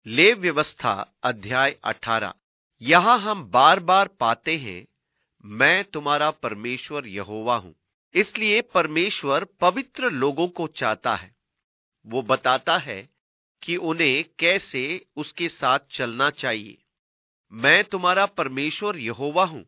लेव व्यवस्था अध्याय 18। यहां हम बार बार पाते हैं, मैं तुम्हारा परमेश्वर यहोवा हूं। इसलिए परमेश्वर पवित्र लोगों को चाहता है। वो बताता है कि उन्हें कैसे उसके साथ चलना चाहिए। मैं तुम्हारा परमेश्वर यहोवा हूं।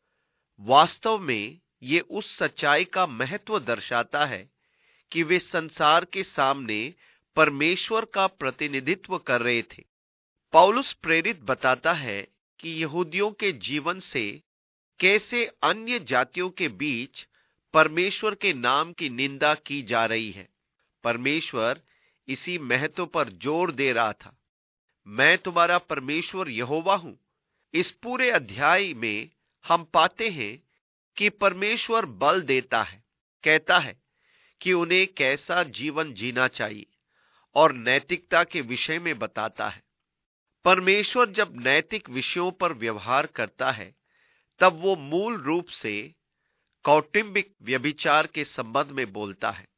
वास्तव में ये उस सच्चाई का महत्व दर्शाता है कि वे संसार के सामने परमेश्वर का प्रतिनिधित्व कर रहे थे। पौलुस प्रेरित बताता है कि यहूदियों के जीवन से कैसे अन्य जातियों के बीच परमेश्वर के नाम की निंदा की जा रही है। परमेश्वर इसी महत्व पर जोर दे रहा था। मैं तुम्हारा परमेश्वर यहोवा हूं। इस पूरे अध्याय में हम पाते हैं कि परमेश्वर बल देता है, कहता है कि उन्हें कैसा जीवन जीना चाहिए और नैतिकता के विषय में बताता है। परमेश्वर जब नैतिक विषयों पर व्यवहार करता है, तब वो मूल रूप से कौटुंबिक व्यभिचार के संबंध में बोलता है।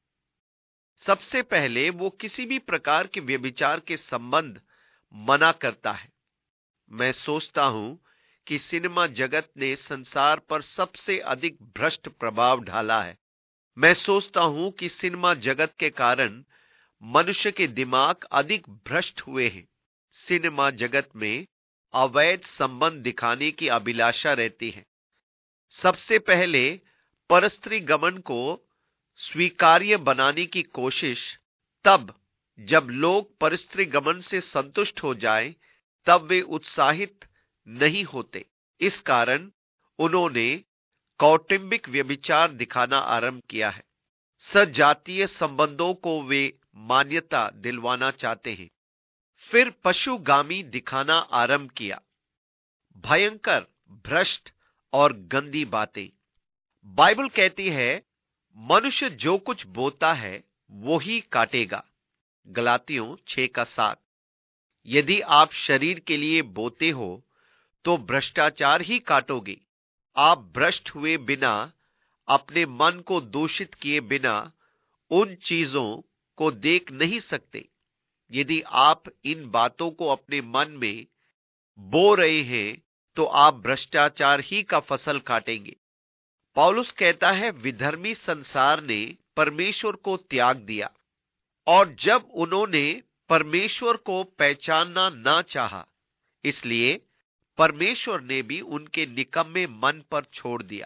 सबसे पहले वो किसी भी प्रकार के व्यभिचार के संबंध मना करता है। मैं सोचता हूं कि सिनेमा जगत ने संसार पर सबसे अधिक भ्रष्ट प्रभाव डाला है। मैं सोचता हूं कि सिनेमा जगत के कारण मनुष्य के दिमाग अधिक भ्रष्ट हुए हैं। सिनेमा जगत में अवैध संबंध दिखाने की अभिलाषा रहती है। सबसे पहले परस्त्री गमन को स्वीकार्य बनाने की कोशिश, तब जब लोग परस्त्री गमन से संतुष्ट हो जाएं, तब वे उत्साहित नहीं होते। इस कारण उन्होंने कौटुंबिक व्यभिचार दिखाना आरंभ किया है। सजातीय संबंधों को वे मान्यता दिलवाना चाहते हैं। फिर पशुगामी दिखाना आरंभ किया। भयंकर, भ्रष्ट और गंदी बातें। बाइबल कहती है, मनुष्य जो कुछ बोता है वो ही काटेगा। गलातियों 6:7। यदि आप शरीर के लिए बोते हो तो भ्रष्टाचार ही काटोगे। आप भ्रष्ट हुए बिना, अपने मन को दूषित किए बिना उन चीजों को देख नहीं सकते। यदि आप इन बातों को अपने मन में बो रहे हैं, तो आप भ्रष्टाचार ही का फसल काटेंगे। पौलुस कहता है, विधर्मी संसार ने परमेश्वर को त्याग दिया, और जब उन्होंने परमेश्वर को पहचानना ना चाहा, इसलिए परमेश्वर ने भी उनके निकम्मे मन पर छोड़ दिया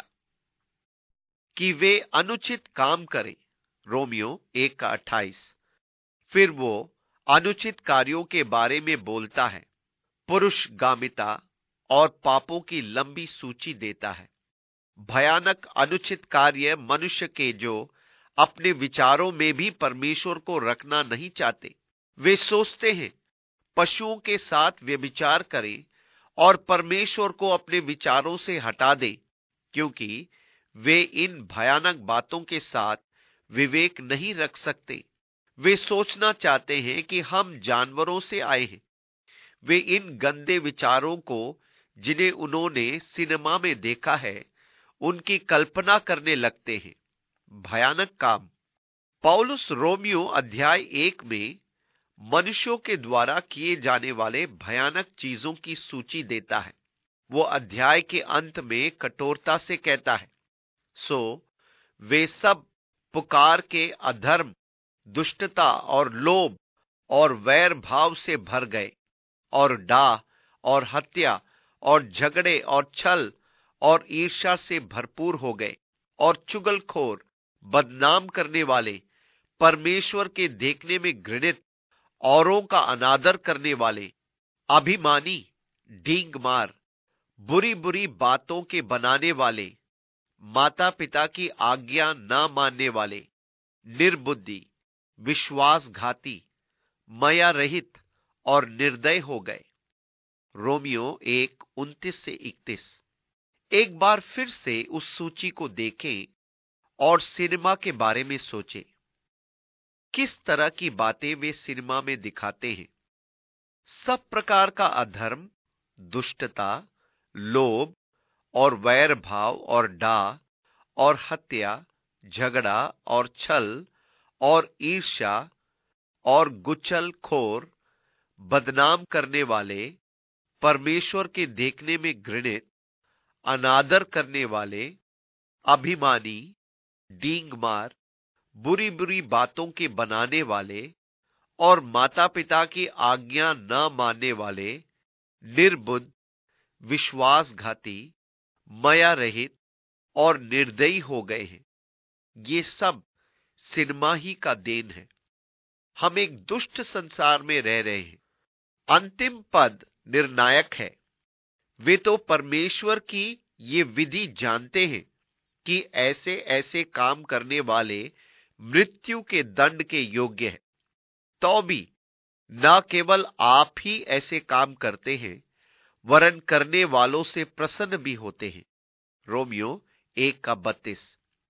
कि वे अनुचित काम करें। रोमियो 1:28। फिर वो अनुचित कार्यों के बारे में बोलता है, पुरुषगामिता और पापों की लंबी सूची देता है। भयानक अनुचित कार्य मनुष्य के जो अपने विचारों में भी परमेश्वर को रखना नहीं चाहते। वे सोचते हैं पशुओं के साथ व्यभिचार करें और परमेश्वर को अपने विचारों से हटा दें, क्योंकि वे इन भयानक बातों के साथ विवेक नहीं रख सकते। वे सोचना चाहते हैं कि हम जानवरों से आए हैं। वे इन गंदे विचारों को, जिन्हें उन्होंने सिनेमा में देखा है, उनकी कल्पना करने लगते हैं। भयानक काम। पौलुस रोमियो अध्याय 1 में मनुष्यों के द्वारा किए जाने वाले भयानक चीजों की सूची देता है। वो अध्याय के अंत में कठोरता से कहता है, सो वे सब पुकार के अधर्म, दुष्टता और लोभ और वैर भाव से भर गए, और डाह और हत्या और झगड़े और छल और ईर्ष्या से भरपूर हो गए, और चुगलखोर, बदनाम करने वाले, परमेश्वर के देखने में घृणित, औरों का अनादर करने वाले, अभिमानी, डींग मार, बुरी बुरी बातों के बनाने वाले, माता पिता की आज्ञा ना मानने वाले, निर्बुद्धि, विश्वासघाती, मया रहित और निर्दय हो गए। रोमियो 1:29-31। एक बार फिर से उस सूची को देखें और सिनेमा के बारे में सोचें। किस तरह की बातें वे सिनेमा में दिखाते हैं। सब प्रकार का अधर्म, दुष्टता, लोभ और वैर भाव और डाह और हत्या, झगड़ा और छल और ईर्ष्या और गुचल खोर, बदनाम करने वाले, परमेश्वर के देखने में घृणित, अनादर करने वाले, अभिमानी, डींगमार, बुरी बुरी बातों के बनाने वाले और माता पिता की आज्ञा न मानने वाले, निर्बुद्ध, विश्वासघाती, मया रहित और निर्दयी हो गए हैं। ये सब सिनेमा ही का देन है। हम एक दुष्ट संसार में रह रहे हैं। अंतिम पद निर्णायक है। वे तो परमेश्वर की ये विधि जानते हैं कि ऐसे ऐसे काम करने वाले मृत्यु के दंड के योग्य हैं। तो भी न केवल आप ही ऐसे काम करते हैं, वरन करने वालों से प्रसन्न भी होते हैं। रोमियो 1:32।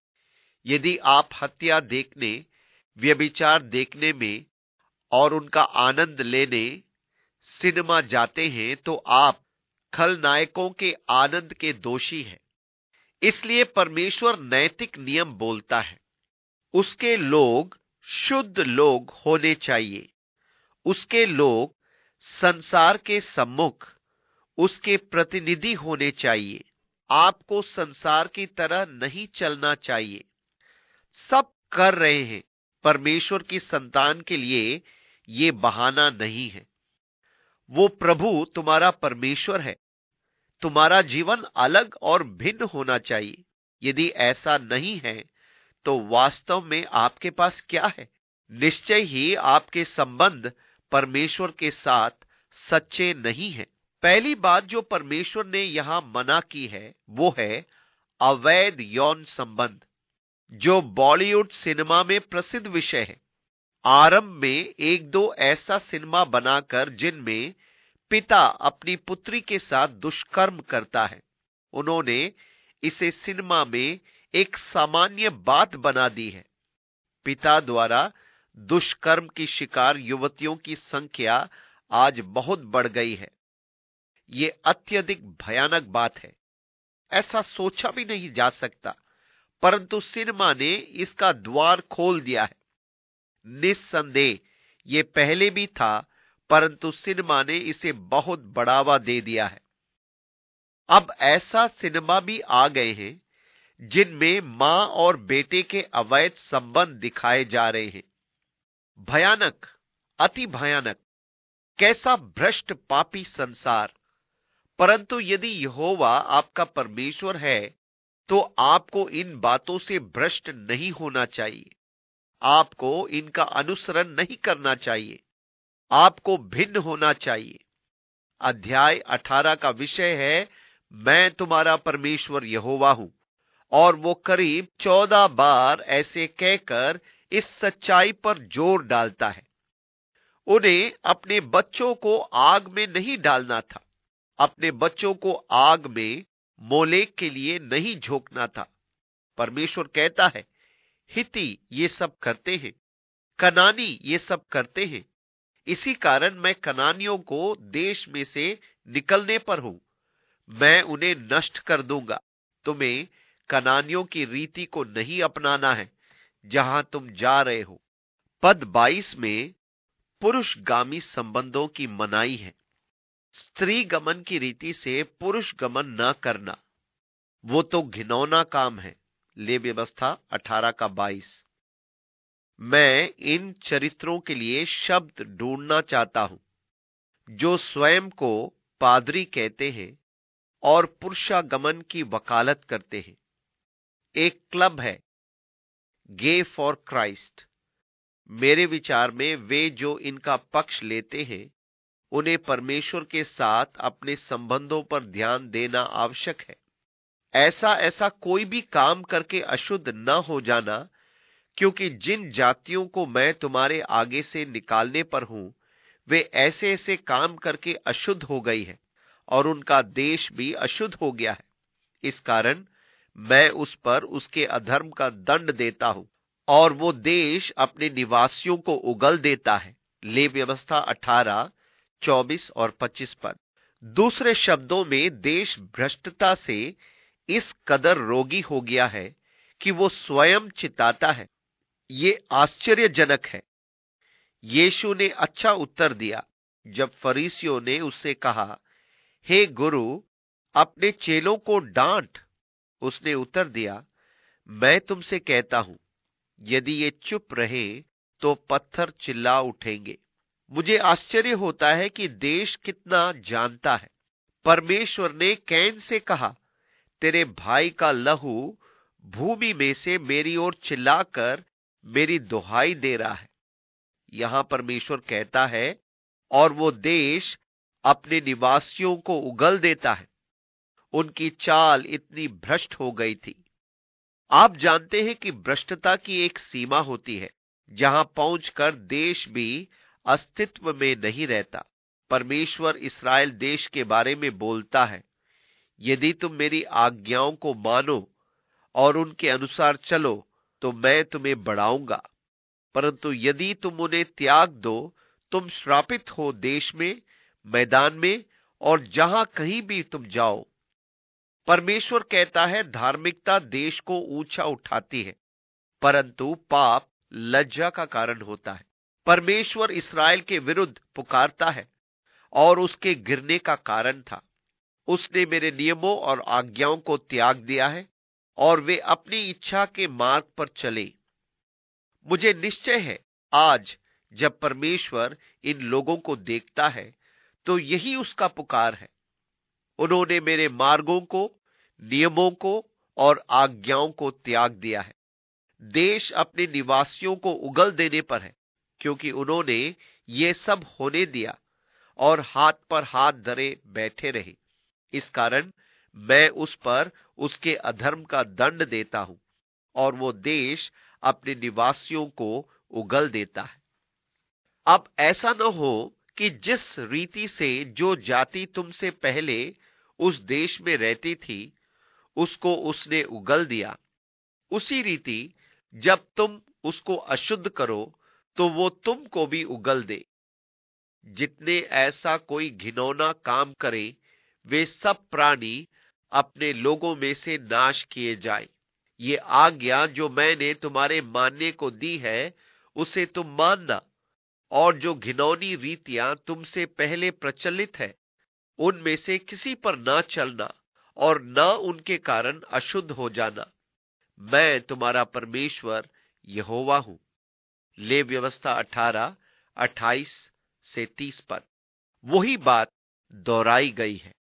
यदि आप हत्या देखने, व्यभिचार देखने में और उनका आनंद लेने सिनेमा जाते हैं, तो आप खलनायकों के आनंद के दोषी हैं। इसलिए परमेश्वर नैतिक नियम बोलता है। उसके लोग शुद्ध लोग होने चाहिए। उसके लोग संसार के सम्मुख उसके प्रतिनिधि होने चाहिए। आपको संसार की तरह नहीं चलना चाहिए। सब कर रहे हैं। परमेश्वर की संतान के लिए ये बहाना नहीं है। वो प्रभु तुम्हारा परमेश्वर है। तुम्हारा जीवन अलग और भिन्न होना चाहिए। यदि ऐसा नहीं है तो वास्तव में आपके पास क्या है? निश्चय ही आपके संबंध परमेश्वर के साथ सच्चे नहीं हैं। पहली बात जो परमेश्वर ने यहां मना की है वो है अवैध यौन संबंध, जो बॉलीवुड सिनेमा में प्रसिद्ध विषय है। आरंभ में एक दो ऐसा सिनेमा बनाकर जिनमें पिता अपनी पुत्री के साथ दुष्कर्म करता है, उन्होंने इसे सिनेमा में एक सामान्य बात बना दी है। पिता द्वारा दुष्कर्म की शिकार युवतियों की संख्या आज बहुत बढ़ गई है। ये अत्यधिक भयानक बात है। ऐसा सोचा भी नहीं जा सकता, परंतु सिनेमा ने इसका द्वार खोल दिया है। निस्संदेह ये पहले भी था, परंतु सिनेमा ने इसे बहुत बढ़ावा दे दिया है। अब ऐसा सिनेमा भी आ गए हैं जिनमें मां और बेटे के अवैध संबंध दिखाए जा रहे हैं। भयानक, अति भयानक। कैसा भ्रष्ट पापी संसार। परंतु यदि यहोवा आपका परमेश्वर है तो आपको इन बातों से भ्रष्ट नहीं होना चाहिए। आपको इनका अनुसरण नहीं करना चाहिए। आपको भिन्न होना चाहिए। अध्याय 18 का विषय है मैं तुम्हारा परमेश्वर यहोवा हूं, और वो करीब 14 बार ऐसे कहकर इस सच्चाई पर जोर डालता है। उन्हें अपने बच्चों को आग में नहीं डालना था। अपने बच्चों को आग में मोलेक के लिए नहीं झोंकना था। परमेश्वर कहता है हिती ये सब करते हैं, कनानी ये सब करते हैं। इसी कारण मैं कनानियों को देश में से निकलने पर हूं। मैं उन्हें नष्ट कर दूंगा। तुम्हें कनानियों की रीति को नहीं अपनाना है जहां तुम जा रहे हो। पद 22 में पुरुषगामी संबंधों की मनाही है। स्त्री गमन की रीति से पुरुष गमन न करना, वो तो घिनौना काम है। ले व्यवस्था 18:22। मैं इन चरित्रों के लिए शब्द ढूंढना चाहता हूं जो स्वयं को पादरी कहते हैं और पुरुषागमन की वकालत करते हैं। एक क्लब है, गे फॉर क्राइस्ट। मेरे विचार में वे जो इनका पक्ष लेते हैं उन्हें परमेश्वर के साथ अपने संबंधों पर ध्यान देना आवश्यक है। ऐसा कोई भी काम करके अशुद्ध न हो जाना, क्योंकि जिन जातियों को मैं तुम्हारे आगे से निकालने पर हूं वे ऐसे ऐसे काम करके अशुद्ध हो गई है और उनका देश भी अशुद्ध हो गया है। इस कारण मैं उस पर उसके अधर्म का दंड देता हूं और वो देश अपने निवासियों को उगल देता है। ले व्यवस्था 18:24 और 25 पद। दूसरे शब्दों में देश भ्रष्टता से इस कदर रोगी हो गया है कि वो स्वयं चिताता है। ये आश्चर्यजनक है। यीशु ने अच्छा उत्तर दिया। जब फरीसियों ने उससे कहा, हे गुरु, अपने चेलों को डांट, उसने उत्तर दिया, मैं तुमसे कहता हूं, यदि ये चुप रहे तो पत्थर चिल्ला उठेंगे। मुझे आश्चर्य होता है कि देश कितना जानता है। परमेश्वर ने कैन से कहा, तेरे भाई का लहू भूमि में से मेरी ओर चिल्लाकर मेरी दुहाई दे रहा है। यहां परमेश्वर कहता है, और वो देश अपने निवासियों को उगल देता है। उनकी चाल इतनी भ्रष्ट हो गई थी। आप जानते हैं कि भ्रष्टता की एक सीमा होती है, जहां पहुंचकर देश भी अस्तित्व में नहीं रहता। परमेश्वर इस्राएल देश के बारे में बोलता है, यदि तुम मेरी आज्ञाओं को मानो और उनके अनुसार चलो तो मैं तुम्हें बढ़ाऊंगा, परंतु यदि तुम उन्हें त्याग दो, तुम श्रापित हो देश में, मैदान में और जहां कहीं भी तुम जाओ। परमेश्वर कहता है, धार्मिकता देश को ऊंचा उठाती है, परंतु पाप लज्जा का कारण होता है। परमेश्वर इस्राएल के विरुद्ध पुकारता है और उसके गिरने का कारण था। उसने मेरे नियमों और आज्ञाओं को त्याग दिया है और वे अपनी इच्छा के मार्ग पर चले। मुझे निश्चय है, आज जब परमेश्वर इन लोगों को देखता है तो यही उसका पुकार है। उन्होंने मेरे मार्गों को, नियमों को और आज्ञाओं को त्याग दिया है। देश अपने निवासियों को उगल देने पर है, क्योंकि उन्होंने ये सब होने दिया और हाथ पर हाथ धरे बैठे रहे। इस कारण मैं उस पर उसके अधर्म का दंड देता हूं और वो देश अपने निवासियों को उगल देता है। अब ऐसा न हो कि जिस रीति से जो जाति तुमसे पहले उस देश में रहती थी, उसको उसने उगल दिया, उसी रीति जब तुम उसको अशुद्ध करो तो वो तुमको भी उगल दे। जितने ऐसा कोई घिनौना काम करे, वे सब प्राणी अपने लोगों में से नाश किए जाएं। ये आज्ञा जो मैंने तुम्हारे मानने को दी है, उसे तुम मानना, और जो घिनौनी रीतियां तुमसे पहले प्रचलित है, उनमें से किसी पर ना चलना और ना उनके कारण अशुद्ध हो जाना। मैं तुम्हारा परमेश्वर यहोवा हूं। ले व्यवस्था 18, 28 से 30 पद। वही बात दोहराई गई है।